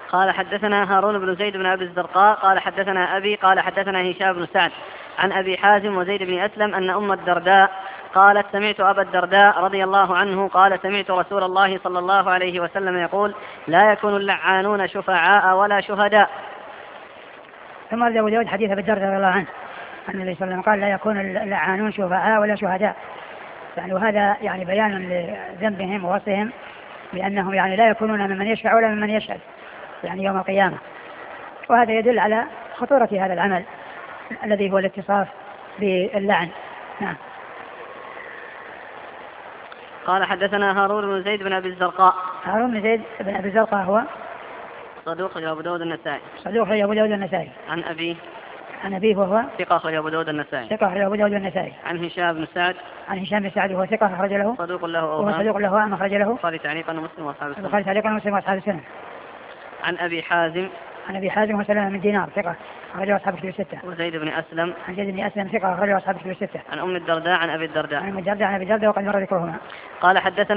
قال حدثنا هارون بن زيد بن أبي الزرقاء قال حدثنا أبي قال حدثنا هشام بن سعد عن أبي حازم وزيد بن أسلم أن أم الدرداء قالت سمعت أبا الدرداء رضي الله عنه قال سمعت رسول الله صلى الله عليه وسلم يقول لا يكون اللعانون شفعاء ولا شهداء. ثم أبو داود حديث أبي الدرداء رضي الله عنه أن النبي صلى الله عليه وسلم قال لا يكون اللعانون شفعاء ولا شهداء، يعني وهذا يعني بيان لذنبهم ووصفهم بأنهم يعني لا يكونون ممن يشفع ولا ممن يشهد يعني يوم القيامة. وهذا يدل على خطورة هذا العمل الذي هو الاتصاف باللعن. نعم. قال حدثنا هارون بن زيد بن أبي الزرقاء. هارون بن زيد بن أبي الزرقاء هو صدوق أبو داود النسائي. صدوق أبو داود النسائي. عن أبيه وهو ثقة أبو داود النسائي. ثقة أبو داود النسائي. عن هشام بن سعد. عن هشام بن سعد وهو ثقة أخرج له. صدوق له وهو صدوق له أم أخرج له. البخاري تعليقا ومسلم وأصحاب السنة. البخاري تعليقا ومسلم وأصحاب السنة. عن أبي حازم. عن أبي حازم وسلمة بن دينار ثقة أخرج له أصحاب الكتب الستة. وزيد بن أسلم. عن زيد بن أسلم ثقة أخرج له أصحاب الكتب الستة. عن أم الدرداء عن أبي الدرداء. عن أم الدرداء عن أبي الدرداء وقد مر ذكرهما. قال حدثنا